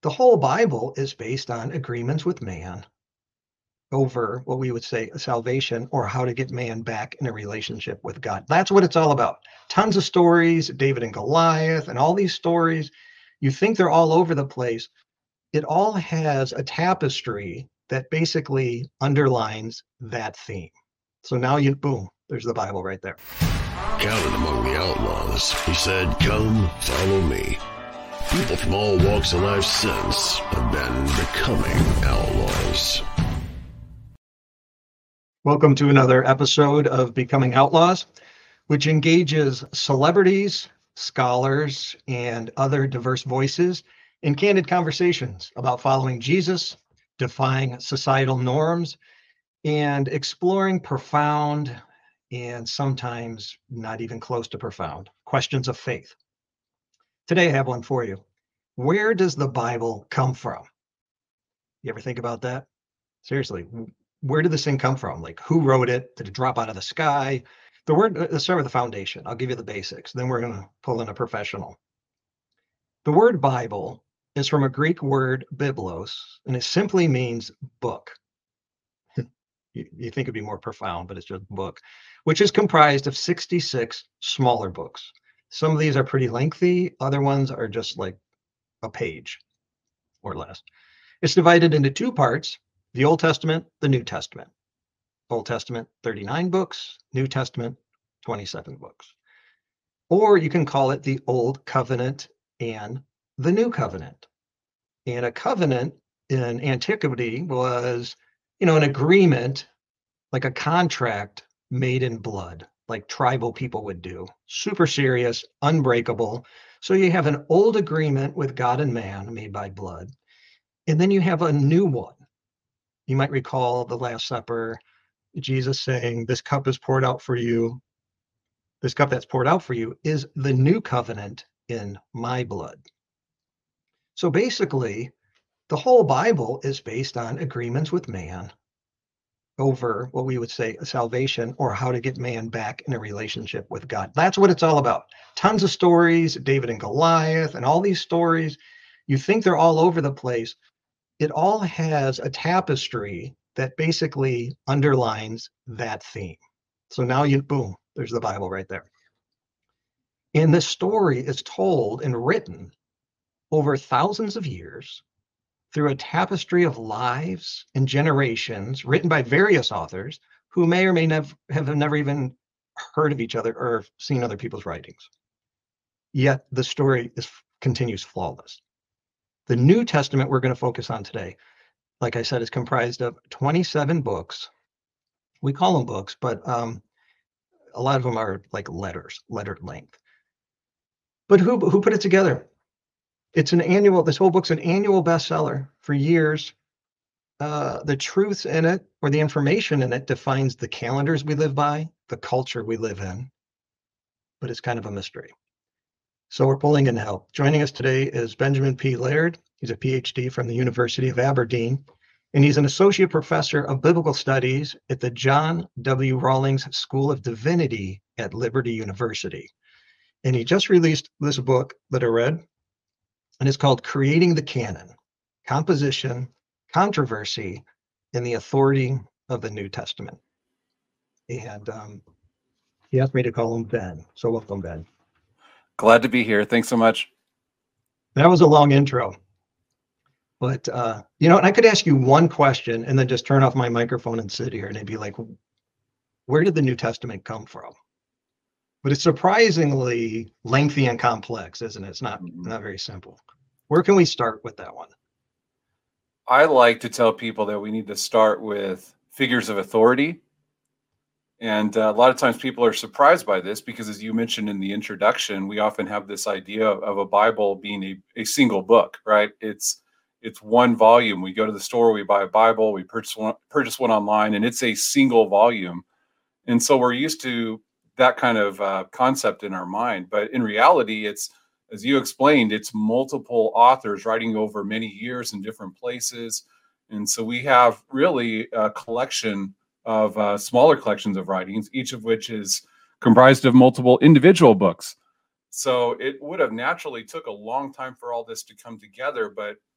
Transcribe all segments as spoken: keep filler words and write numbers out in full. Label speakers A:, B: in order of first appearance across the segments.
A: The whole Bible is based on agreements with man over what we would say salvation or how to get man back in a relationship with God. That's what it's all about. Tons of stories, David and Goliath, and all these stories. You think they're all over the place. It all has a tapestry that basically underlines that theme. So now you, boom, there's the Bible right there.
B: Counted among the outlaws, he said, "Come, follow me." People from all walks of life since have been becoming outlaws.
A: Welcome to another episode of Becoming Outlaws, which engages celebrities, scholars, and other diverse voices in candid conversations about following Jesus, defying societal norms, and exploring profound and sometimes not even close to profound questions of faith. Today I have one for you. Where does the Bible come from? You ever think about that? Seriously, where did this thing come from? Like, who wrote it? Did it drop out of the sky? The word, let's start with the foundation. I'll give you the basics. Then we're going to pull in a professional. The word Bible is from a Greek word biblos, and it simply means book. you, you think it'd be more profound, but it's just book, which is comprised of sixty-six smaller books. Some of these are pretty lengthy. Other ones are just like a page or less. It's divided into two parts, the Old Testament, the New Testament. Old Testament, thirty-nine books, New Testament, twenty-seven books. Or you can call it the Old Covenant and the New Covenant. And a covenant in antiquity was, you know, an agreement, like a contract made in blood, like tribal people would do. Super serious, unbreakable. So you have an old agreement with God and man made by blood. And then you have a new one. You might recall the Last Supper, Jesus saying, "This cup is poured out for you. This cup that's poured out for you is the new covenant in my blood." So basically, the whole Bible is based on agreements with man over what we would say salvation or how to get man back in a relationship with God. That's what it's all about. Tons of stories, David and Goliath, and all these stories. You think they're all over the place. It all has a tapestry that basically underlines that theme. So now you, boom, there's the Bible right there. And this story is told and written over thousands of years through a tapestry of lives and generations written by various authors who may or may nev- have never even heard of each other or seen other people's writings. Yet the story is, continues flawless. The New Testament we're going to focus on today, like I said, is comprised of twenty-seven books. We call them books, but um, a lot of them are like letters, letter length. But who who put it together? It's an annual, this whole book's an annual bestseller for years. Uh, the truth in it, or the information in it, defines the calendars we live by, the culture we live in, but it's kind of a mystery. So we're pulling in help. Joining us today is Benjamin P. Laird. He's a P H D from the University of Aberdeen, and he's an associate professor of biblical studies at the John W. Rawlings School of Divinity at Liberty University. And he just released this book that I read, and it's called Creating the Canon, Composition, Controversy, and the Authority of the New Testament. And um, he asked me to call him Ben. So welcome, Ben.
C: Glad to be here. Thanks so much.
A: That was a long intro. But, uh, you know, and I could ask you one question and then just turn off my microphone and sit here and it'd be like, where did the New Testament come from? But it's surprisingly lengthy and complex, isn't it? It's not, not very simple. Where can we start with that one?
C: I like to tell people that we need to start with figures of authority. And uh, a lot of times people are surprised by this because, as you mentioned in the introduction, we often have this idea of, of a Bible being a, a single book, right? It's it's one volume. We go to the store, we buy a Bible, we purchase one, purchase one online, and it's a single volume. And so we're used to that kind of uh, concept in our mind. But in reality, it's, as you explained, it's multiple authors writing over many years in different places. And so we have really a collection of uh, smaller collections of writings, each of which is comprised of multiple individual books. So it would have naturally took a long time for all this to come together. But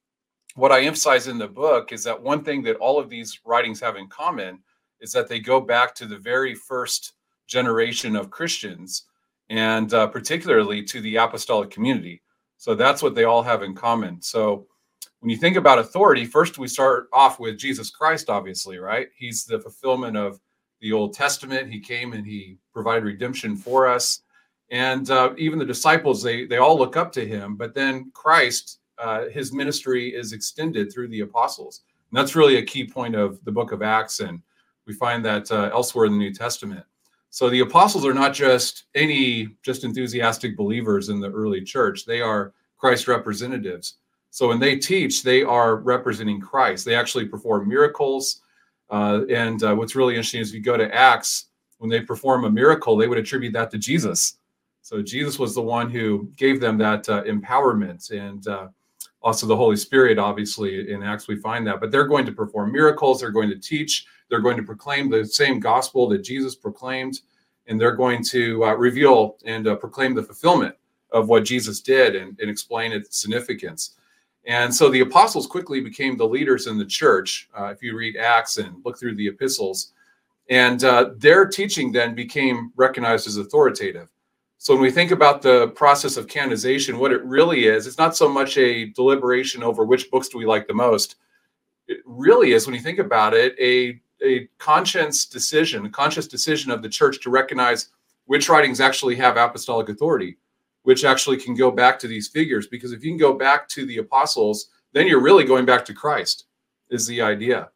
C: what I emphasize in the book is that one thing that all of these writings have in common is that they go back to the very first generation of Christians, and uh, particularly to the apostolic community. So that's what they all have in common. So when you think about authority, first we start off with Jesus Christ, obviously, right? He's the fulfillment of the Old Testament. He came and he provided redemption for us. And uh, even the disciples, they they all look up to him. But then Christ, uh, his ministry is extended through the apostles. And that's really a key point of the book of Acts. And we find that uh, elsewhere in the New Testament. So the apostles are not just any just enthusiastic believers in the early church. They are Christ's representatives. So when they teach, they are representing Christ. They actually perform miracles. Uh, and uh, what's really interesting is if you go to Acts, when they perform a miracle, they would attribute that to Jesus. So Jesus was the one who gave them that uh, empowerment, and uh, also the Holy Spirit, obviously, in Acts we find that. But they're going to perform miracles. They're going to teach. They're going to proclaim the same gospel that Jesus proclaimed, and they're going to uh, reveal and uh, proclaim the fulfillment of what Jesus did and, and explain its significance. And so the apostles quickly became the leaders in the church. Uh, if you read Acts and look through the epistles, and uh, their teaching then became recognized as authoritative. So when we think about the process of canonization, what it really is, it's not so much a deliberation over which books do we like the most. It really is, when you think about it, a, a conscience decision, a conscious decision of the church to recognize which writings actually have apostolic authority, which actually can go back to these figures. Because if you can go back to the apostles, then you're really going back to Christ, is the idea.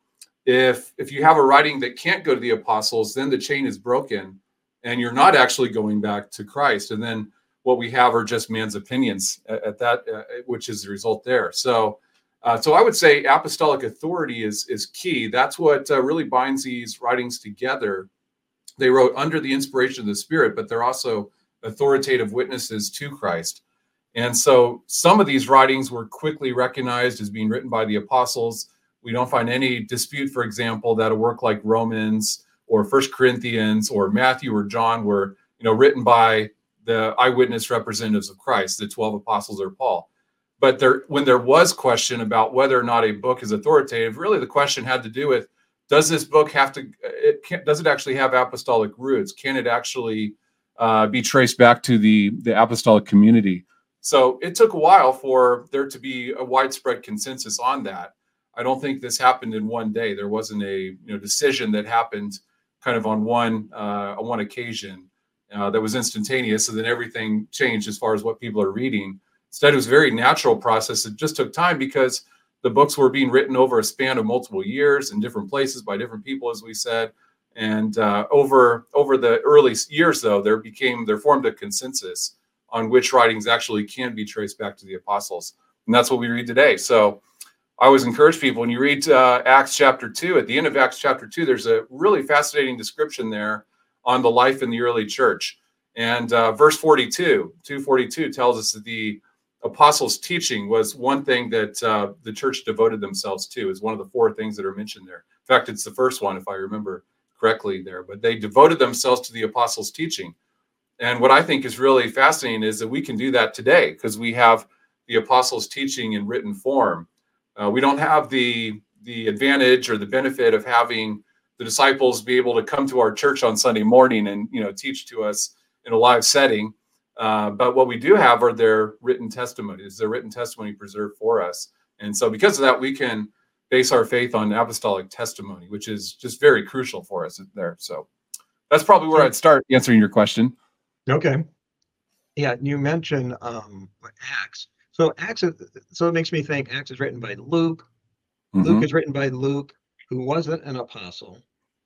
C: If if you have a writing that can't go to the apostles, then the chain is broken and you're not actually going back to Christ. And then what we have are just man's opinions at, at that, uh, which is the result there. So uh, so I would say apostolic authority is, is key. That's what uh, really binds these writings together. They wrote under the inspiration of the Spirit, but they're also authoritative witnesses to Christ. And so some of these writings were quickly recognized as being written by the apostles. We don't find any dispute, for example, that a work like Romans or First Corinthians or Matthew or John were, you know, written by the eyewitness representatives of Christ, the twelve apostles or Paul. But there, when there was question about whether or not a book is authoritative, really the question had to do with, does this book have to, it can, does it actually have apostolic roots? Can it actually uh, be traced back to the, the apostolic community? So it took a while for there to be a widespread consensus on that. I don't think this happened in one day. There wasn't a you know decision that happened kind of on one uh, on one occasion uh, that was instantaneous, and then everything changed as far as what people are reading. Instead, it was a very natural process. It just took time because the books were being written over a span of multiple years in different places by different people, as we said. And uh, over over the early years, though, there became there formed a consensus on which writings actually can be traced back to the apostles, and that's what we read today. So I always encourage people, when you read uh, Acts chapter two, at the end of Acts chapter two, there's a really fascinating description there on the life in the early church. And uh, verse forty-two, two forty-two tells us that the apostles' teaching was one thing that uh, the church devoted themselves to. It's one of the four things that are mentioned there. In fact, it's the first one, if I remember correctly there. But they devoted themselves to the apostles' teaching. And what I think is really fascinating is that we can do that today because we have the apostles' teaching in written form. Uh, we don't have the the advantage or the benefit of having the disciples be able to come to our church on Sunday morning and you know teach to us in a live setting. Uh, but what we do have are their written testimonies, their written testimony preserved for us. And so because of that, we can base our faith on apostolic testimony, which is just very crucial for us there. So that's probably where I'd start answering your question.
A: Okay. Yeah, you mentioned um, Acts. So Acts, is, so it makes me think Acts is written by Luke. Mm-hmm. Luke is written by Luke, who wasn't an apostle.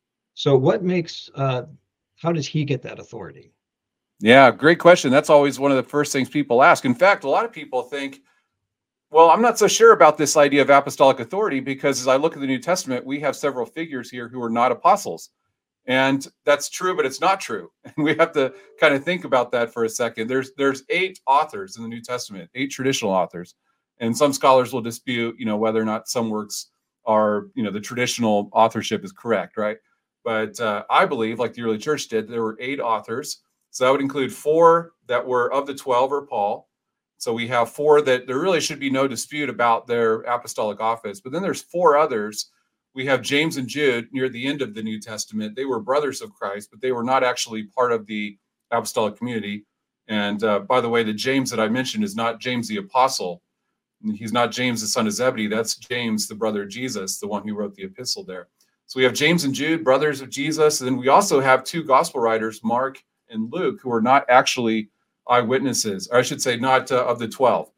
A: So what makes, uh, how does he get that authority?
C: Yeah, great question. That's always one of the first things people ask. In fact, a lot of people think, well, I'm not so sure about this idea of apostolic authority because as I look at the New Testament, we have several figures here who are not apostles. And that's true, but it's not true. And we have to kind of think about that for a second. There's there's eight authors in the New Testament, eight traditional authors. And some scholars will dispute, you know, whether or not some works are, you know, the traditional authorship is correct, right? But uh, I believe, like the early church did, there were eight authors. So that would include four that were of the twelve or Paul. So we have four that there really should be no dispute about their apostolic office. But then there's four others. We have James and Jude near the end of the New Testament. They were brothers of Christ, but they were not actually part of the apostolic community. And uh, by the way, the James that I mentioned is not James the apostle. He's not James the son of Zebedee. That's James, the brother of Jesus, the one who wrote the epistle there. So we have James and Jude, brothers of Jesus. And then we also have two gospel writers, Mark and Luke, who are not actually eyewitnesses, or I should say not uh, of the twelve.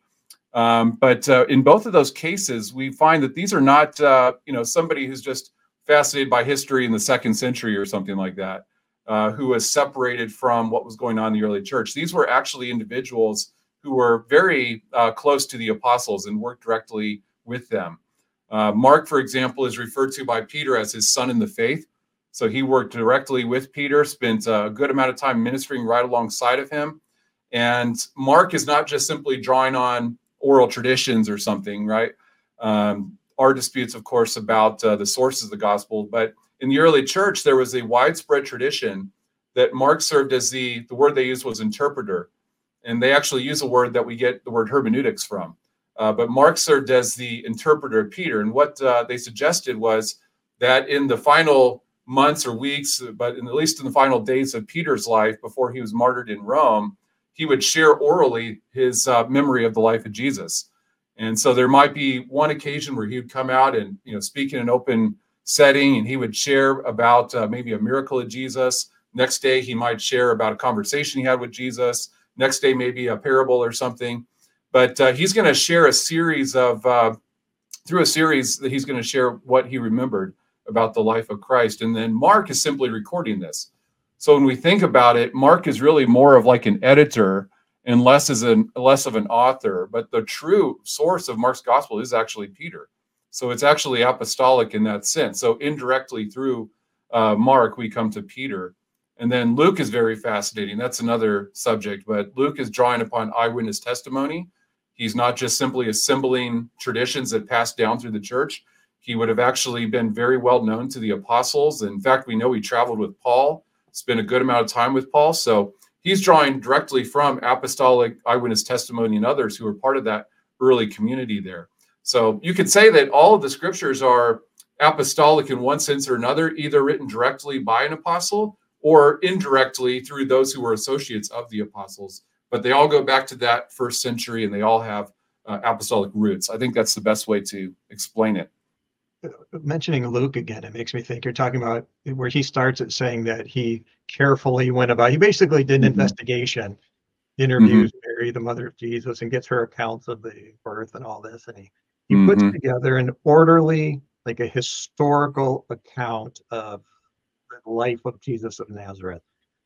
C: Um, but uh, in both of those cases, we find that these are not, uh, you know, somebody who's just fascinated by history in the second century or something like that, uh, who was separated from what was going on in the early church. These were actually individuals who were very uh, close to the apostles and worked directly with them. Uh, Mark, for example, is referred to by Peter as his son in the faith. So he worked directly with Peter, spent a good amount of time ministering right alongside of him. And Mark is not just simply drawing on oral traditions or something, right? Um, our disputes, of course, about uh, the sources of the gospel. But in the early church, there was a widespread tradition that Mark served as the, the word they used was interpreter. And they actually use a word that we get the word hermeneutics from. Uh, but Mark served as the interpreter of Peter. And what uh, they suggested was that in the final months or weeks, but in, at least in the final days of Peter's life before he was martyred in Rome, he would share orally his uh, memory of the life of Jesus. And so there might be one occasion where he would come out and, you know, speak in an open setting, and he would share about uh, maybe a miracle of Jesus. Next day, he might share about a conversation he had with Jesus. Next day, maybe a parable or something. But uh, he's going to share a series of, uh, through a series that he's going to share what he remembered about the life of Christ. And then Mark is simply recording this. So when we think about it, Mark is really more of like an editor and less as an less of an author. But the true source of Mark's gospel is actually Peter. So it's actually apostolic in that sense. So indirectly through uh, Mark, we come to Peter. And then Luke is very fascinating. That's another subject. But Luke is drawing upon eyewitness testimony. He's not just simply assembling traditions that passed down through the church. He would have actually been very well known to the apostles. In fact, we know he traveled with Paul, spent a good amount of time with Paul. So he's drawing directly from apostolic eyewitness testimony and others who were part of that early community there. So you could say that all of the scriptures are apostolic in one sense or another, either written directly by an apostle or indirectly through those who were associates of the apostles. But they all go back to that first century, and they all have uh, apostolic roots. I think that's the best way to explain it.
A: Mentioning Luke again, it makes me think you're talking about where he starts at saying that he carefully went about, he basically did an mm-hmm. investigation, interviews mm-hmm. Mary, the mother of Jesus, and gets her accounts of the birth and all this. And he, he mm-hmm. puts together an orderly, like a historical account of the life of Jesus of Nazareth.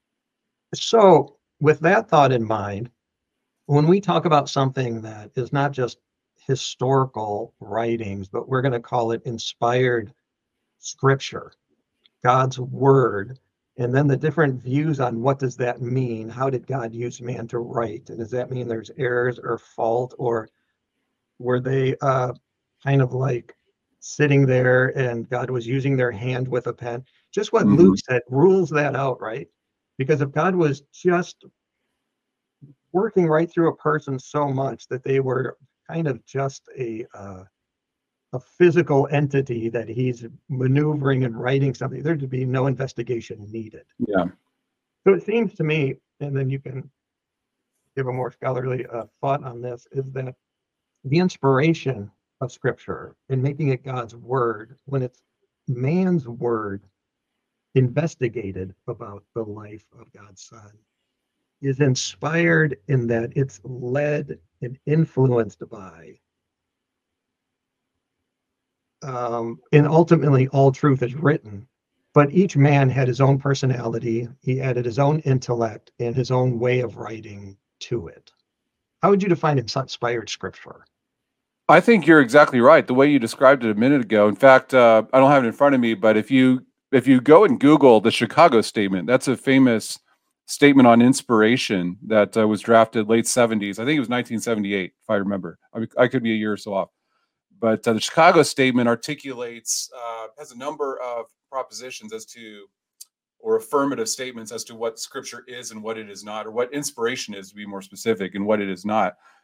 A: So with that thought in mind, when we talk about something that is not just historical writings, but we're going to call it inspired scripture, God's word, and then the different views on what does that mean? How did God use man to write? And does that mean there's errors or fault, or were they uh, kind of like sitting there and God was using their hand with a pen? Just what mm-hmm. Luke said rules that out, right? Because if God was just working right through a person so much that they were kind of just a uh, a physical entity that he's maneuvering and writing something, there'd be no investigation needed.
C: Yeah.
A: So it seems to me, and then you can give a more scholarly uh, thought on this, is that the inspiration of Scripture and making it God's word, when it's man's word investigated about the life of God's Son, is inspired in that it's led and influenced by, um, and ultimately all truth is written, but each man had his own personality, he added his own intellect and his own way of writing to it. How would you define inspired scripture?
C: I think you're exactly right. The way you described it a minute ago. In fact, uh, I don't have it in front of me, but if you if you go and Google the Chicago Statement, that's a famous statement on inspiration that uh, was drafted late seventies. I think it was nineteen seventy-eight, if I remember. I, I could be a year or so off. But uh, the Chicago Statement articulates, uh, has a number of propositions as to, or affirmative statements as to what Scripture is and what it is not, or what inspiration is, to be more specific, and what it is not.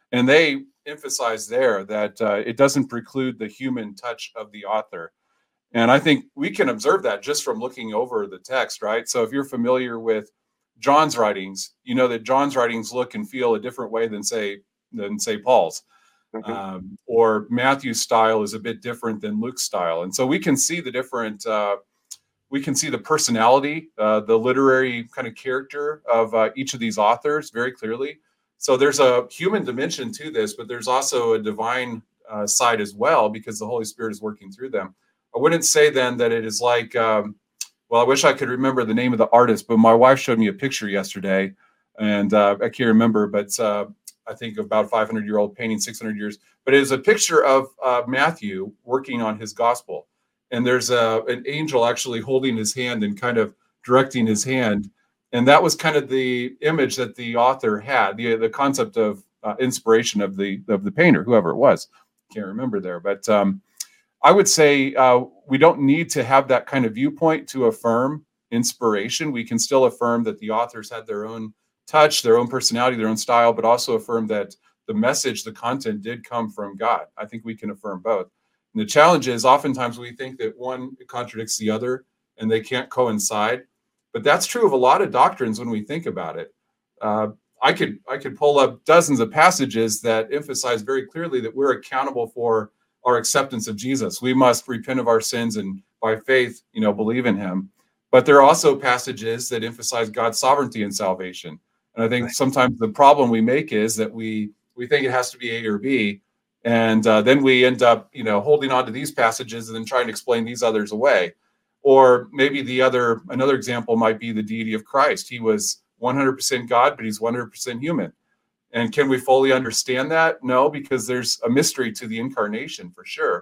C: And they emphasize there that uh, it doesn't preclude the human touch of the author. And I think we can observe that just from looking over the text, right? So if you're familiar with John's writings, you know that John's writings look and feel a different way than say than say Paul's.
D: Mhm.
C: Um, or Matthew's style is a bit different than Luke's style. And so we can see the different, uh, we can see the personality, uh, the literary kind of character of uh, each of these authors very clearly. So there's a human dimension to this, but there's also a divine uh, side as well, because the Holy Spirit is working through them. I wouldn't say then that it is like, um, well, I wish I could remember the name of the artist, but my wife showed me a picture yesterday, and uh, I can't remember, but uh, I think about a five hundred year old painting, six hundred years, but it is a picture of uh, Matthew working on his gospel. And there's a, an angel actually holding his hand and kind of directing his hand. And that was kind of the image that the author had, the, the concept of uh, inspiration of the, of the painter, whoever it was. Can't remember there, but um, I would say uh, we don't need to have that kind of viewpoint to affirm inspiration. We can still affirm that the authors had their own touch, their own personality, their own style, but also affirm that the message, the content did come from God. I think we can affirm both. And the challenge is oftentimes we think that one contradicts the other and they can't coincide. But that's true of a lot of doctrines when we think about it. Uh, I could I could pull up dozens of passages that emphasize very clearly that we're accountable for our acceptance of Jesus. We must repent of our sins and by faith, you know, believe in him. But there are also passages that emphasize God's sovereignty in salvation. And I think
A: Right.
C: sometimes the problem we make is that we we think it has to be A or B, and uh, then we end up, you know, holding on to these passages and then trying to explain these others away. Or maybe the other another example might be the deity of Christ. He was one hundred percent God, but he's one hundred percent human. And can we fully understand that? No, because there's a mystery to the incarnation for sure.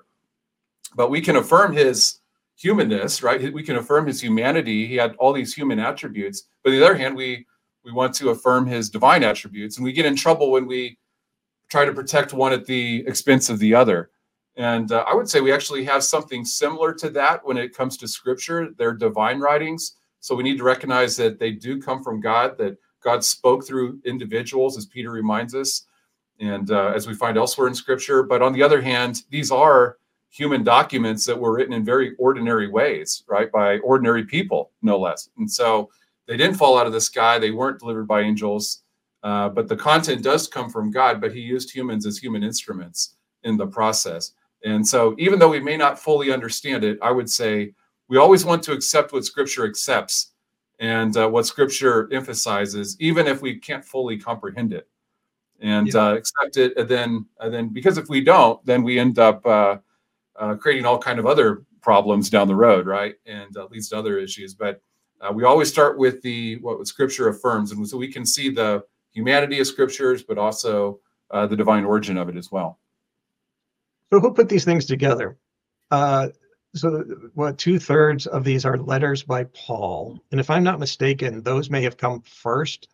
C: But we can affirm his humanness, right? We can affirm his humanity. He had all these human attributes. But on the other hand, we we want to affirm his divine attributes. And we get in trouble when we try to protect one at the expense of the other. And uh, I would say we actually have something similar to that when it comes to scripture. They're divine writings. So we need to recognize that they do come from God, that God spoke through individuals, as Peter reminds us, and uh, as we find elsewhere in scripture. But on the other hand, these are human documents that were written in very ordinary ways, right? By ordinary people, no less. And so they didn't fall out of the sky. They weren't delivered by angels. Uh, but the content does come from God, but he used humans as human instruments in the process. And so even though we may not fully understand it, I would say we always want to accept what scripture accepts and uh, what scripture emphasizes, even if we can't fully comprehend it, and
A: Yeah.
C: uh, accept it. And then, and then, because if we don't, then we end up uh, uh, creating all kind of other problems down the road, right? And uh, leads to other issues. But uh, we always start with the what scripture affirms, and so we can see the humanity of scriptures, but also uh, the divine origin of it as well.
A: So who put these things together? Uh, so what, two thirds of these are letters by Paul. And if I'm not mistaken, those may have come first.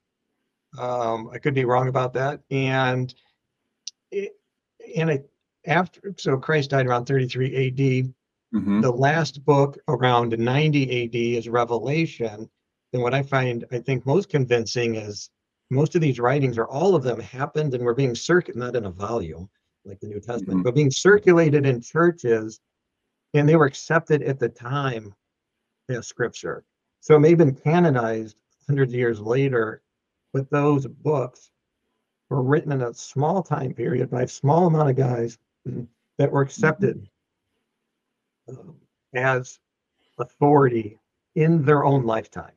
A: Um, I could be wrong about that. And it, and it, after, so Christ died around thirty-three A D.
C: Mm-hmm.
A: The last book around ninety A D is Revelation. And what I find, I think, most convincing is most of these writings, or all of them, happened and were being circulated, not in a volume like the New Testament,
C: Mhm.
A: but being circulated in churches, and they were accepted at the time as scripture. So it may have been canonized hundreds of years later, but those books were written in a small time period by a small amount of guys that were accepted um, as authority in their own lifetime.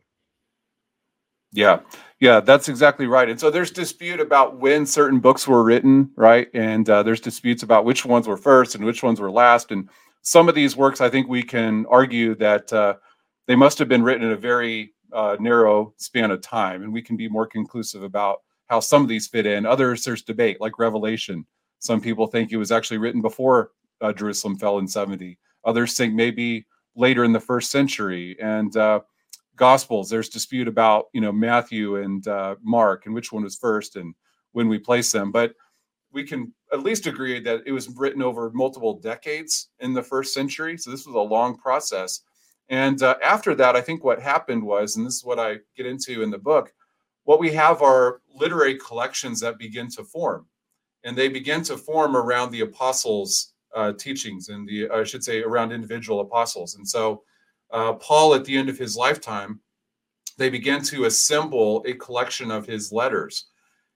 C: Yeah, yeah, that's exactly right. And so there's dispute about when certain books were written, right? And uh, there's disputes about which ones were first and which ones were last. And some of these works, I think we can argue that uh, they must have been written in a very uh, narrow span of time. And we can be more conclusive about how some of these fit in. Others, there's debate, like Revelation. Some people think it was actually written before uh, Jerusalem fell in seventy. Others think maybe later in the first century. And uh, Gospels, there's dispute about, you know, Matthew and uh, Mark and which one was first and when we place them. But we can at least agree that it was written over multiple decades in the first century. So this was a long process. And uh, after that, I think what happened was, and this is what I get into in the book, what we have are literary collections that begin to form. and they began to form around the apostles' uh, teachings, and the I should say around individual apostles. And so uh, Paul, at the end of his lifetime, they began to assemble a collection of his letters.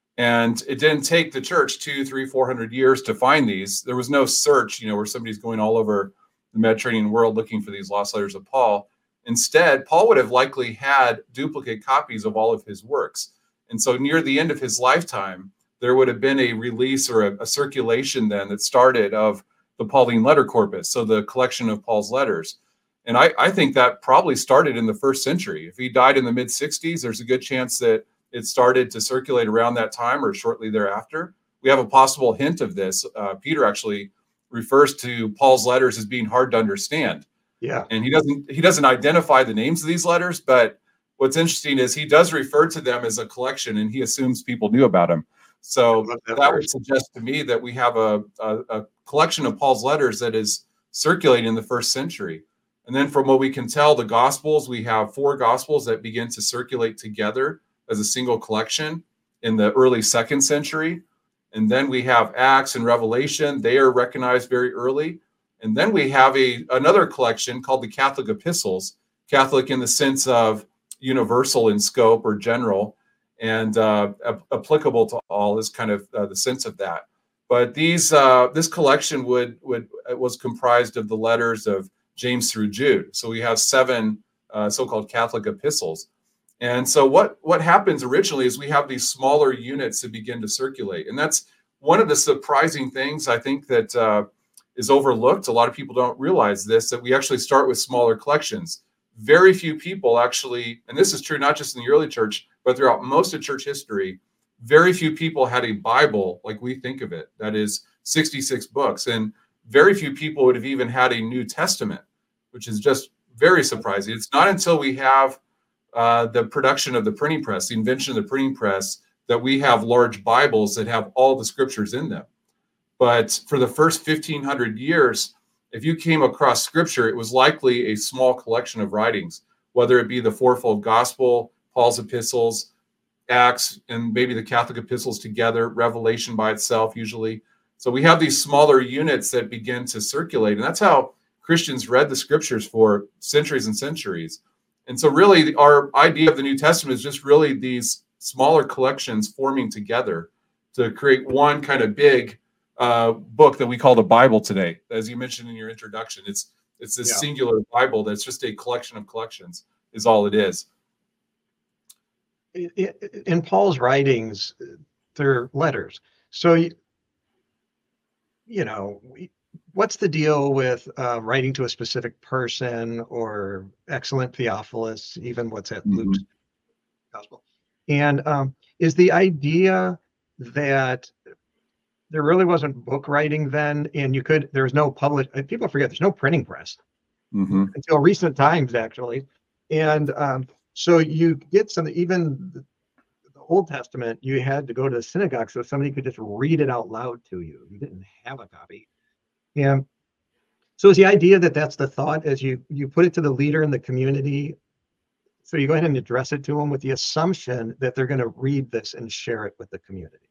C: And it didn't take the church two, three, four hundred years to find these. There was no search, you know, where somebody's going all over the Mediterranean world looking for these lost letters of Paul. Instead, Paul would have likely had duplicate copies of all of his works. And so near the end of his lifetime, there would have been a release or a, a circulation then that started of the Pauline letter corpus, so the collection of Paul's letters. And I, I think that probably started in the first century. If he died in the mid sixties, there's a good chance that it started to circulate around that time or shortly thereafter. We have a possible hint of this. Uh, Peter actually refers to Paul's letters as being hard to understand.
A: Yeah.
C: And he doesn't he doesn't identify the names of these letters, but what's interesting is he does refer to them as a collection, and he assumes people knew about them. So that, that would suggest to me that we have a, a, a collection of Paul's letters that is circulating in the first century. And then from what we can tell, the Gospels, we have four Gospels that begin to circulate together as a single collection in the early second century. And then we have Acts and Revelation. They are recognized very early. And then we have a another collection called the Catholic Epistles, Catholic in the sense of universal in scope or general, and uh, ap- applicable to all is kind of uh, the sense of that. But these uh, this collection would would was comprised of the letters of James through Jude. So we have seven uh, so-called Catholic epistles. And so what, what happens originally is we have these smaller units that begin to circulate. And that's one of the surprising things I think that uh, is overlooked. A lot of people don't realize this, that we actually start with smaller collections. Very few people actually, and this is true not just in the early church, but throughout most of church history, very few people had a Bible like we think of it, that is sixty-six books. And very few people would have even had a New Testament, which is just very surprising. It's not until we have uh, the production of the printing press, the invention of the printing press, that we have large Bibles that have all the scriptures in them. But for the first fifteen hundred years, if you came across scripture, it was likely a small collection of writings, whether it be the fourfold gospel, Paul's epistles, Acts, and maybe the Catholic epistles together, Revelation by itself usually. So we have these smaller units that begin to circulate, and that's how Christians read the scriptures for centuries and centuries. And so really our idea of the New Testament is just really these smaller collections forming together to create one kind of big uh, book that we call the Bible today. As you mentioned in your introduction, it's it's this yeah. singular Bible that's just a collection of collections is all it is.
A: In Paul's writings, they're letters. So, you, you know, what's the deal with uh, writing to a specific person or excellent Theophilus, even what's at mm-hmm. Luke's gospel? And um, is the idea that there really wasn't book writing then, and you could, there was no publish, people forget there's no printing press mm-hmm. until recent times, actually. And um, so you get some, even the, the Old Testament, you had to go to the synagogue so somebody could just read it out loud to you. You didn't have a copy. And so is the idea that that's the thought as you, you put it to the leader in the community. So you go ahead and address it to them with the assumption that they're going to read this and share it with the community.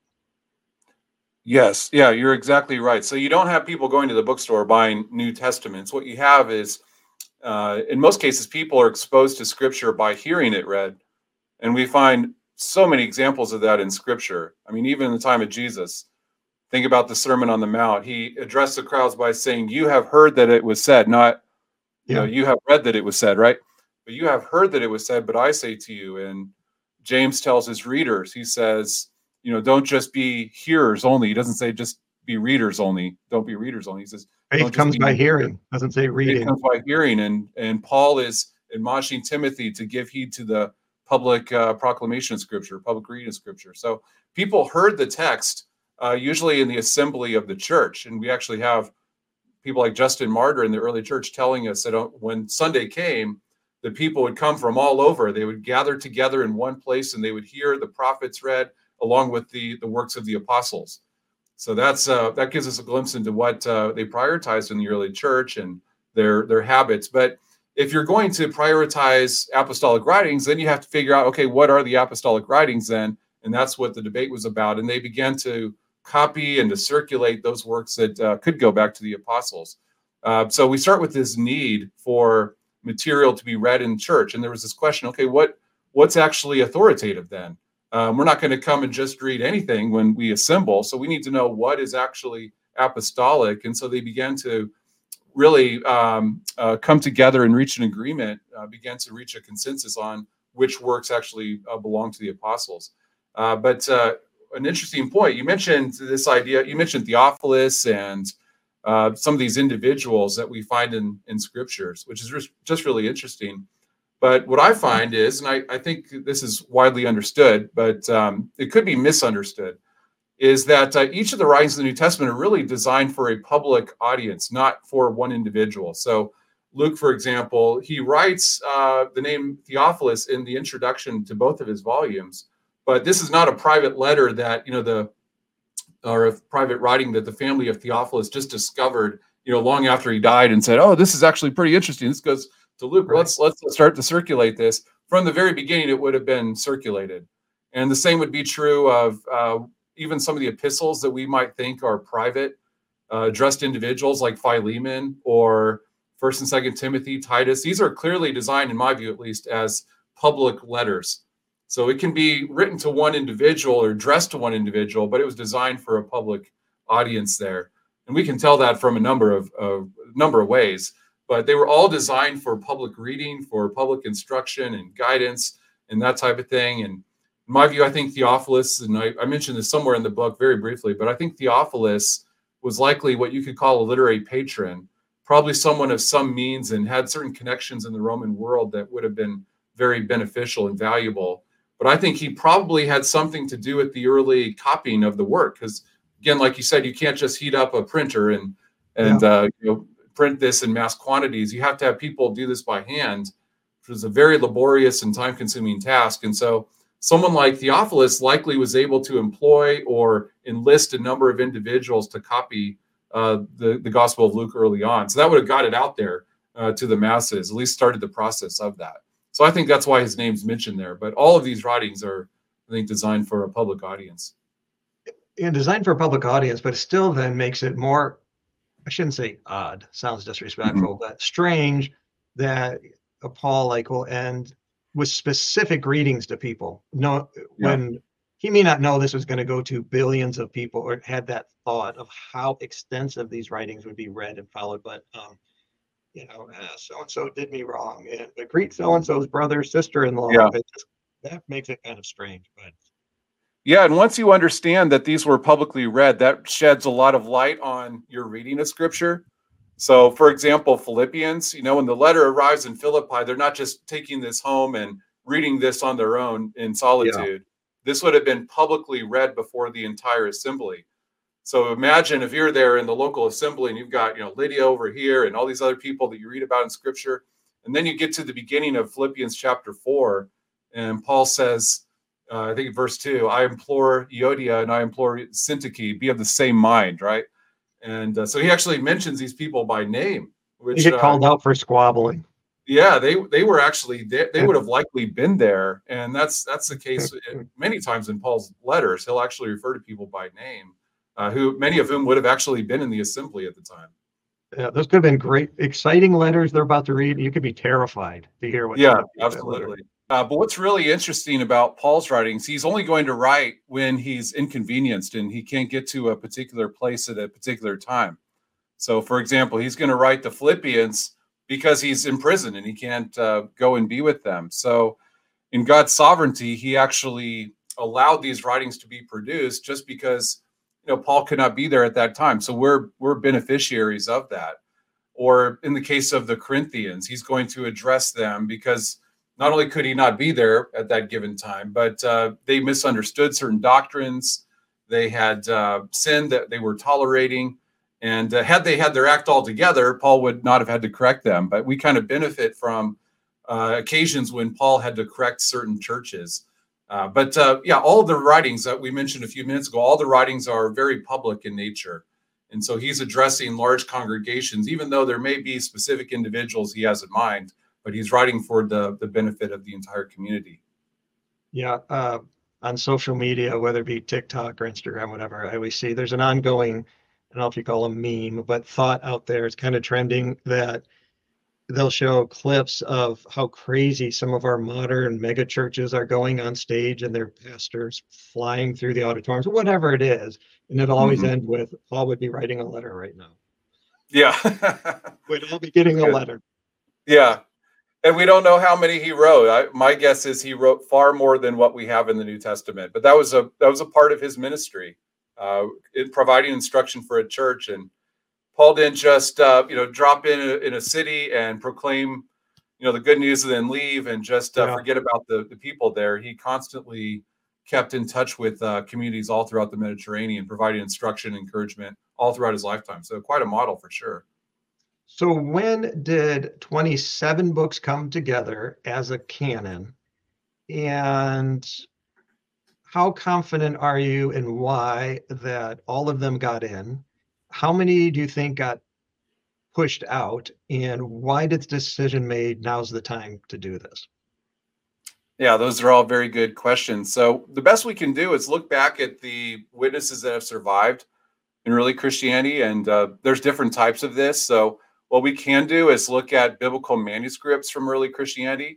C: Yes. Yeah, you're exactly right. So you don't have people going to the bookstore buying New Testaments. What you have is, uh, in most cases, people are exposed to scripture by hearing it read. And we find so many examples of that in scripture. I mean, even in the time of Jesus, think about the Sermon on the Mount. He addressed the crowds by saying, you have heard that it was said, not, you yeah. know, you have read that it was said, right? But you have heard that it was said, but I say to you. And James tells his readers, he says, you know, don't just be hearers only. He doesn't say just be readers only. Don't be readers only. He says
A: faith comes by hearing. Doesn't say reading.
C: Faith comes by hearing. And and Paul is admonishing Timothy to give heed to the public uh, proclamation of Scripture, public reading of Scripture. So people heard the text uh, usually in the assembly of the church, and we actually have people like Justin Martyr in the early church telling us that when Sunday came, the people would come from all over. They would gather together in one place, and they would hear the prophets read, along with the, the works of the apostles. So that's uh, that gives us a glimpse into what uh, they prioritized in the early church and their their habits. But if you're going to prioritize apostolic writings, then you have to figure out, okay, what are the apostolic writings then? And that's what the debate was about. And they began to copy and to circulate those works that uh, could go back to the apostles. Uh, so we start with this need for material to be read in church. And there was this question, okay, what what's actually authoritative then? Um, we're not going to come and just read anything when we assemble. So we need to know what is actually apostolic. And so they began to really um, uh, come together and reach an agreement, uh, began to reach a consensus on which works actually uh, belong to the apostles. Uh, but uh, an interesting point, you mentioned this idea, you mentioned Theophilus and uh, some of these individuals that we find in, in scriptures, which is just, just really interesting. But what I find is, and I, I think this is widely understood, but um, it could be misunderstood, is that uh, each of the writings of the New Testament are really designed for a public audience, not for one individual. So Luke, for example, he writes uh, the name Theophilus in the introduction to both of his volumes, but this is not a private letter that, you know, the, or a private writing that the family of Theophilus just discovered, you know, long after he died and said, oh, this is actually pretty interesting. This goes to Luke. Right. Let's, let's start to circulate this. From the very beginning, it would have been circulated. And the same would be true of uh, even some of the epistles that we might think are private, uh, addressed individuals like Philemon or First and Second Timothy, Titus. These are clearly designed, in my view at least, as public letters. So it can be written to one individual or addressed to one individual, but it was designed for a public audience there. And we can tell that from a number of a number of ways. But they were all designed for public reading, for public instruction and guidance and that type of thing. And in my view, I think Theophilus, and I, I mentioned this somewhere in the book very briefly, but I think Theophilus was likely what you could call a literary patron, probably someone of some means and had certain connections in the Roman world that would have been very beneficial and valuable. But I think he probably had something to do with the early copying of the work. Because again, like you said, you can't just heat up a printer and, and yeah. uh, you know, print this in mass quantities. You have to have people do this by hand, which was a very laborious and time-consuming task. And so someone like Theophilus likely was able to employ or enlist a number of individuals to copy uh, the, the Gospel of Luke early on. So that would have got it out there uh, to the masses, at least started the process of that. So I think that's why his name's mentioned there. But all of these writings are, I think, designed for a public audience.
A: And designed for a public audience, but it still then makes it more, I shouldn't say odd, sounds disrespectful, mm-hmm. but strange that a Paul like will end with specific readings to people. No, yeah. When he may not know this was going to go to billions of people or had that thought of how extensive these writings would be read and followed. But, um, you know, uh, so-and-so did me wrong. And but greet so-and-so's brother, sister-in-law. Yeah. It just, that makes it kind of strange. But
C: yeah, and once you understand that these were publicly read, that sheds a lot of light on your reading of Scripture. So, for example, Philippians, you know, when the letter arrives in Philippi, they're not just taking this home and reading this on their own in solitude. Yeah. This would have been publicly read before the entire assembly. So imagine if you're there in the local assembly and you've got, you know, Lydia over here and all these other people that you read about in Scripture. And then you get to the beginning of Philippians chapter four, and Paul says, uh, I think in verse two, I implore Euodia and I implore Syntyche, be of the same mind, right? And uh, so he actually mentions these people by name. Which,
A: you get called
C: uh,
A: out for squabbling.
C: Yeah, they they were actually, they, they would have likely been there. And that's that's the case many times in Paul's letters. He'll actually refer to people by name, uh, who many of whom would have actually been in the assembly at the time.
A: Yeah, those could have been great, exciting letters they're about to read. You could be terrified to hear what.
C: Yeah, absolutely. Uh, but what's really interesting about Paul's writings, he's only going to write when he's inconvenienced and he can't get to a particular place at a particular time. So, for example, he's going to write the Philippians because he's in prison and he can't uh, go and be with them. So, in God's sovereignty, he actually allowed these writings to be produced just because, you know, Paul could not be there at that time. So we're we're beneficiaries of that. Or in the case of the Corinthians, he's going to address them because not only could he not be there at that given time, but uh, they misunderstood certain doctrines. They had uh, sin that they were tolerating. And uh, had they had their act all together, Paul would not have had to correct them. But we kind of benefit from uh, occasions when Paul had to correct certain churches. Uh, but uh, yeah, all the writings that we mentioned a few minutes ago, all the writings are very public in nature. And so he's addressing large congregations, even though there may be specific individuals he has in mind. But he's writing for the, the benefit of the entire community.
A: Yeah. Uh, on social media, whether it be TikTok or Instagram, whatever, I always see there's an ongoing, I don't know if you call them meme, but thought out there. It's kind of trending that they'll show clips of how crazy some of our modern mega churches are going on stage and their pastors flying through the auditoriums, whatever it is. And it'll always
C: Mhm.
A: end with, Paul would be writing a letter right now.
C: Yeah.
A: We'd all be getting a
C: Good.
A: letter.
C: Yeah. And we don't know how many he wrote. I, my guess is he wrote far more than what we have in the New Testament. But that was a that was a part of his ministry, uh, in providing instruction for a church. And Paul didn't just uh, you know drop in a, in a city and proclaim you know the good news and then leave and just uh,
A: Yeah.
C: forget about the the people there. He constantly kept in touch with uh, communities all throughout the Mediterranean, providing instruction, encouragement all throughout his lifetime. So quite a model for sure.
A: So when did twenty-seven books come together as a canon? And how confident are you in why that all of them got in? How many do you think got pushed out? And why did the decision made now's the time to do this?
C: Yeah, those are all very good questions. So the best we can do is look back at the witnesses that have survived in early Christianity, and uh, there's different types of this. So what we can do is look at biblical manuscripts from early Christianity,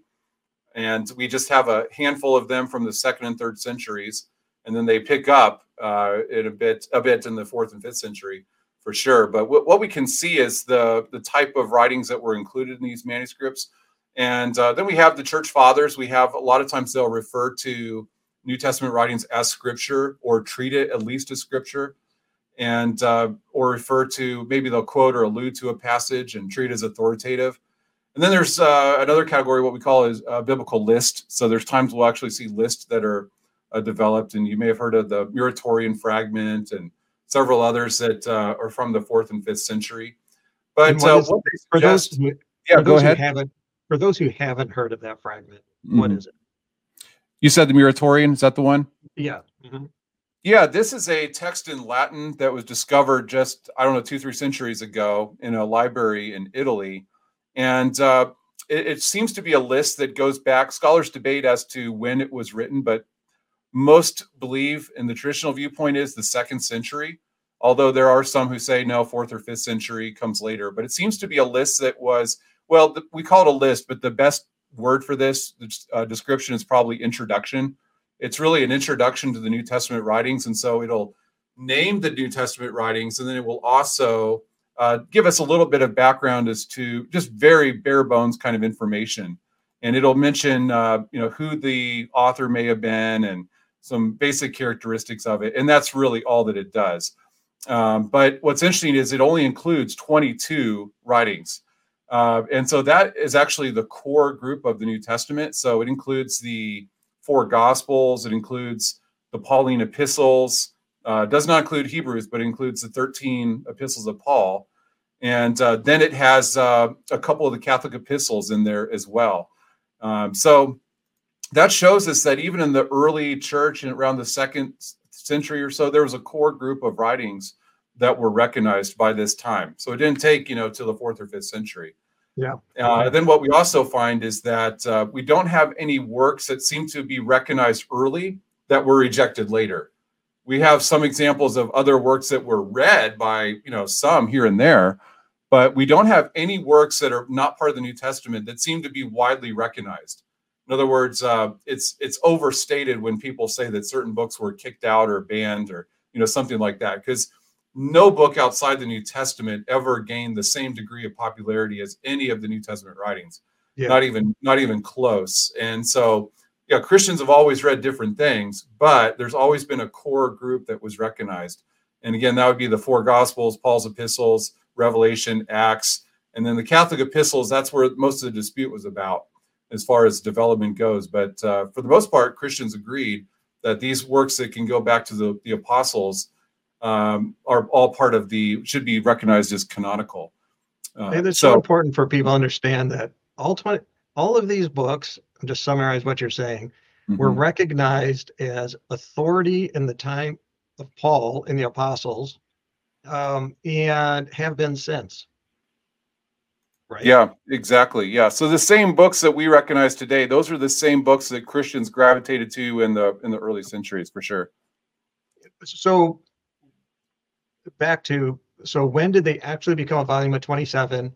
C: and we just have a handful of them from the second and third centuries, and then they pick up uh, in a bit, a bit in the fourth and fifth century for sure. But w- what we can see is the the type of writings that were included in these manuscripts, and uh, then we have the church fathers. We have a lot of times they'll refer to New Testament writings as scripture or treat it at least as scripture, and uh, or refer to, maybe they'll quote or allude to a passage and treat it as authoritative. And then there's uh, another category, what we call is a biblical list. So there's times we'll actually see lists that are uh, developed, and you may have heard of the Muratorian fragment and several others that uh, are from the fourth and fifth century.
A: And
C: But
A: what
C: uh,
A: is-
C: what they
A: For those,
C: suggest,
A: who,
C: yeah,
A: for
C: go
A: those who
C: ahead.
A: haven't, for those who haven't heard of that fragment, what
C: Mhm.
A: is it?
C: You said the Muratorian, is that the one?
A: Yeah. Mhm.
C: Yeah, this is a text in Latin that was discovered just, I don't know, two, three centuries ago in a library in Italy. And uh, it, it seems to be a list that goes back. Scholars debate as to when it was written, but most believe, in the traditional viewpoint, is the second century. Although there are some who say no, fourth or fifth century comes later. But it seems to be a list that was, well, the, we call it a list, but the best word for this uh, description is probably introduction. It's really an introduction to the New Testament writings. And so it'll name the New Testament writings, and then it will also uh, give us a little bit of background as to just very bare bones kind of information. And it'll mention, uh, you know, who the author may have been and some basic characteristics of it. And that's really all that it does. Um, but what's interesting is it only includes twenty-two writings. Uh, and so that is actually the core group of the New Testament. So it includes the four Gospels. It includes the Pauline epistles. Uh, does not include Hebrews, but includes the thirteen epistles of Paul. And uh, then it has uh, a couple of the Catholic epistles in there as well. Um, so that shows us that even in the early church and around the second century or so, there was a core group of writings that were recognized by this time. So it didn't take, you know, till the fourth or fifth century.
A: Yeah.
C: Uh, then what we also find is that uh, we don't have any works that seem to be recognized early that were rejected later. We have some examples of other works that were read by, you know, some here and there, but we don't have any works that are not part of the New Testament that seem to be widely recognized. In other words, uh, it's it's overstated when people say that certain books were kicked out or banned or, you know, something like that, because no book outside the New Testament ever gained the same degree of popularity as any of the New Testament writings.
A: Yeah.
C: Not even not even close. And so, yeah, Christians have always read different things, but there's always been a core group that was recognized. And again, that would be the four Gospels, Paul's epistles, Revelation, Acts, and then the Catholic epistles. That's where most of the dispute was about as far as development goes. But uh, for the most part, Christians agreed that these works that can go back to the, the apostles um, are all part of the, should be recognized as canonical. Uh,
A: And it's
C: so,
A: so important for people to understand that all twenty, all of these books, I'll just summarize what you're saying, were
C: mhm.
A: recognized as authority in the time of Paul and the apostles, um, and have been since. right?
C: Yeah, exactly. Yeah. So the same books that we recognize today, those are the same books that Christians gravitated to in the in the early centuries, for sure.
A: So back to, so when did they actually become a volume of twenty-seven?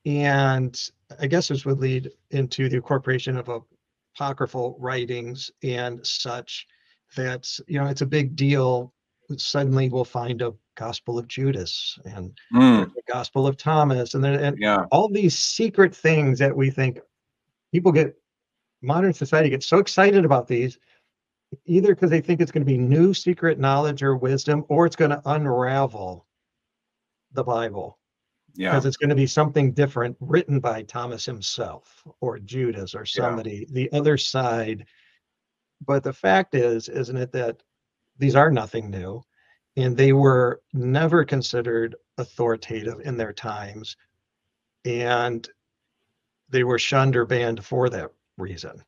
A: And I guess this would lead into the incorporation of apocryphal writings and such. That's, you know, it's a big deal. Suddenly we'll find a Gospel of Judas and
C: Mm,
A: there's a Gospel of Thomas, and then and
C: yeah.
A: all these secret things that we think people get, modern society gets so excited about these, either because they think it's going to be new secret knowledge or wisdom, or it's going to unravel the Bible
C: Yeah.
A: because it's going to be something different written by Thomas himself or Judas or
C: Yeah.
A: somebody, the other side. But the fact is, isn't it, that these are nothing new and they were never considered authoritative in their times, and they were shunned or banned for that reason.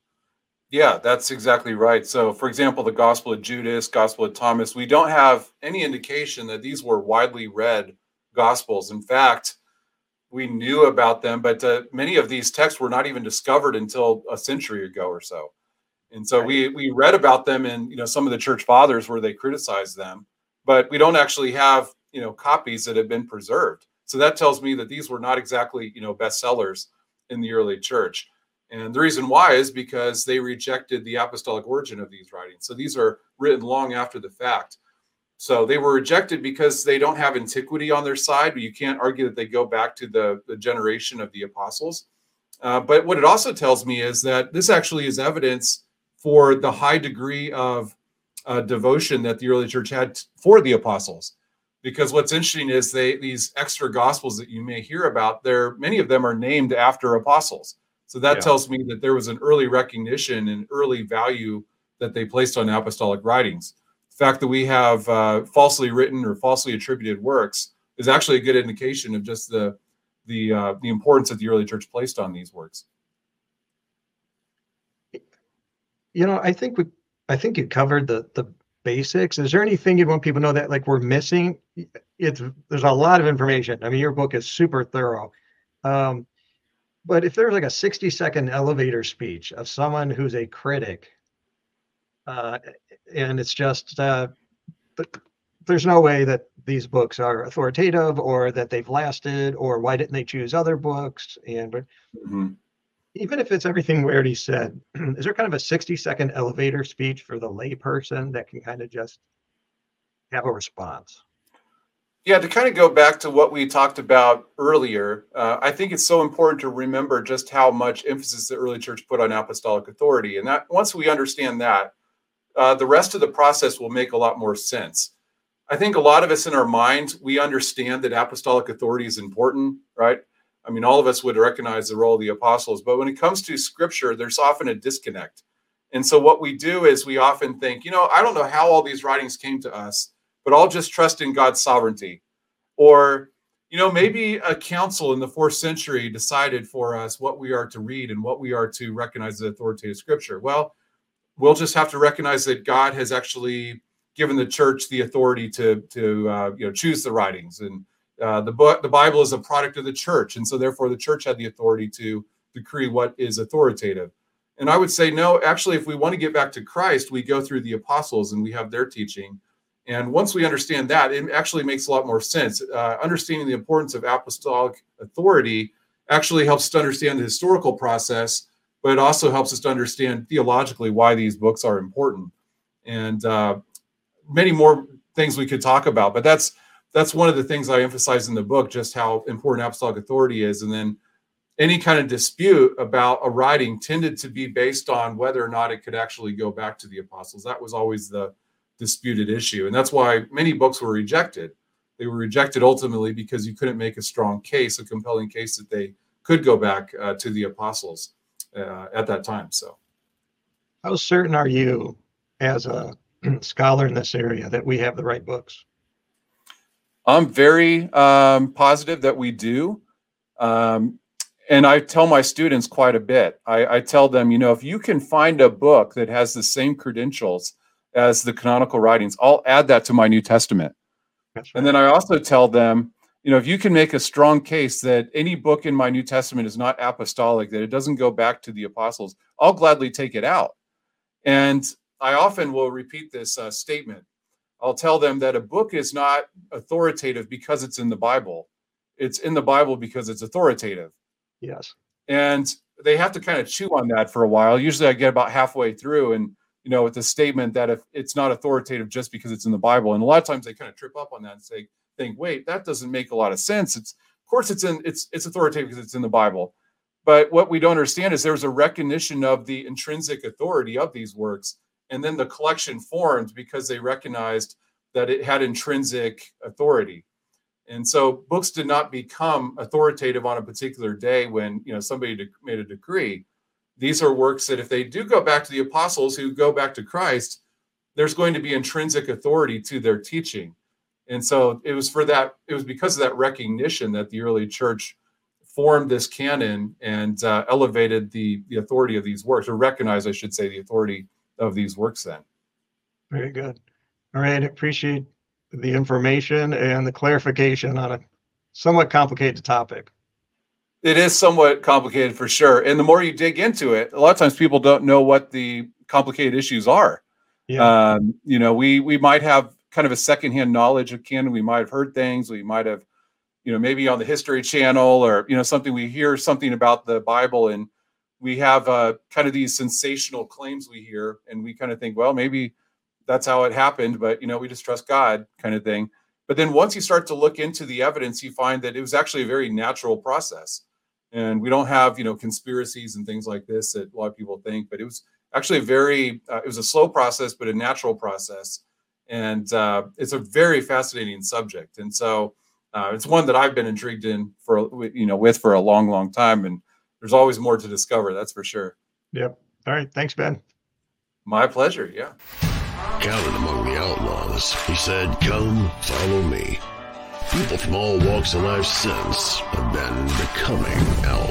C: Yeah, that's exactly right. So, for example, the Gospel of Judas, Gospel of Thomas, we don't have any indication that these were widely read Gospels. In fact, we knew about them, but uh, many of these texts were not even discovered until a century ago or so. And so
A: Right.
C: we we read about them in, you know, some of the church fathers where they criticized them, but we don't actually have, you know, copies that have been preserved. So that tells me that these were not exactly, you know, bestsellers in the early church. And the reason why is because they rejected the apostolic origin of these writings. So these are written long after the fact. So they were rejected because they don't have antiquity on their side, but you can't argue that they go back to the, the generation of the apostles. Uh, but what it also tells me is that this actually is evidence for the high degree of uh, devotion that the early church had for the apostles. Because what's interesting is they these extra gospels that you may hear about, there many of them are named after apostles. So that
A: Yeah.
C: tells me that there was an early recognition and early value that they placed on apostolic writings. The fact that we have uh, falsely written or falsely attributed works is actually a good indication of just the the uh, the importance that the early church placed on these works.
A: You know, I think we, I think you covered the the basics. Is there anything you'd want people to know that like we're missing? It's there's a lot of information. I mean, your book is super thorough. Um, but if there's like a sixty second elevator speech of someone who's a critic, uh, and it's just, uh, but there's no way that these books are authoritative or that they've lasted, or why didn't they choose other books? And but
C: Mhm.
A: even if it's everything we already said, is there kind of a sixty second elevator speech for the layperson that can kind of just have a response?
C: Yeah, to kind of go back to what we talked about earlier, uh, I think it's so important to remember just how much emphasis the early church put on apostolic authority. And that once we understand that, uh, the rest of the process will make a lot more sense. I think a lot of us in our mind, we understand that apostolic authority is important, right? I mean, all of us would recognize the role of the apostles, but when it comes to scripture, there's often a disconnect. And so what we do is we often think, you know, I don't know how all these writings came to us, but I'll just trust in God's sovereignty. Or, you know, maybe a council in the fourth century decided for us what we are to read and what we are to recognize as authoritative scripture. Well, we'll just have to recognize that God has actually given the church the authority to, to uh, you know, choose the writings. And uh, the book, the Bible is a product of the church. And so therefore the church had the authority to decree what is authoritative. And I would say, no, actually, if we want to get back to Christ, we go through the apostles and we have their teaching. And once we understand that, it actually makes a lot more sense. Uh, understanding the importance of apostolic authority actually helps us to understand the historical process, but it also helps us to understand theologically why these books are important. And uh, many more things we could talk about, but that's that's one of the things I emphasize in the book, just how important apostolic authority is. And then any kind of dispute about a writing tended to be based on whether or not it could actually go back to the apostles. That was always the disputed issue. And that's why many books were rejected. They were rejected ultimately because you couldn't make a strong case, a compelling case that they could go back uh, to the apostles uh, at that time. So
A: How certain are you as a scholar in this area that we have the right books?
C: I'm very um, positive that we do. Um, and I tell my students quite a bit. I, I tell them, you know, if you can find a book that has the same credentials as the canonical writings, I'll add that to my New Testament.
A: That's
C: And then I also tell them, you know, if you can make a strong case that any book in my New Testament is not apostolic, that it doesn't go back to the apostles, I'll gladly take it out. And I often will repeat this uh, statement. I'll tell them that a book is not authoritative because it's in the Bible. It's in the Bible because it's authoritative.
A: Yes.
C: And they have to kind of chew on that for a while. Usually I get about halfway through and, you know, with the statement that if it's not authoritative just because it's in the Bible. And a lot of times they kind of trip up on that and say, think, wait, that doesn't make a lot of sense. It's, of course it's in, it's, it's authoritative because it's in the Bible. But what we don't understand is there's a recognition of the intrinsic authority of these works. And then the collection formed because they recognized that it had intrinsic authority. And so books did not become authoritative on a particular day when, you know, somebody de- made a decree. These are works that if they do go back to the apostles who go back to Christ, there's going to be intrinsic authority to their teaching. And so it was for that, it was because of that recognition that the early church formed this canon and uh, elevated the, the authority of these works, or recognized, I should say, the authority of these works then.
A: Very good. All right. Appreciate the information and the clarification on a somewhat complicated topic.
C: It is somewhat complicated for sure. And the more you dig into it, a lot of times people don't know what the complicated issues are.
A: Yeah.
C: Um, you know, we we might have kind of a secondhand knowledge of canon. We might have heard things. We might have, you know, maybe on the History Channel or, you know, something, we hear something about the Bible and we have uh, kind of these sensational claims we hear and we kind of think, well, maybe that's how it happened, but, you know, we just trust God kind of thing. But then once you start to look into the evidence, you find that it was actually a very natural process. And we don't have, you know, conspiracies and things like this that a lot of people think, but it was actually a very, uh, it was a slow process, but a natural process. And uh, it's a very fascinating subject. And so uh, it's one that I've been intrigued in for, you know, with for a long, long time. And there's always more to discover. That's for sure.
A: Yep. All right. Thanks, Ben.
C: My pleasure. Yeah.
B: Counted among the outlaws, he said, "Come, follow me." People from all walks of life since have been becoming outlaws.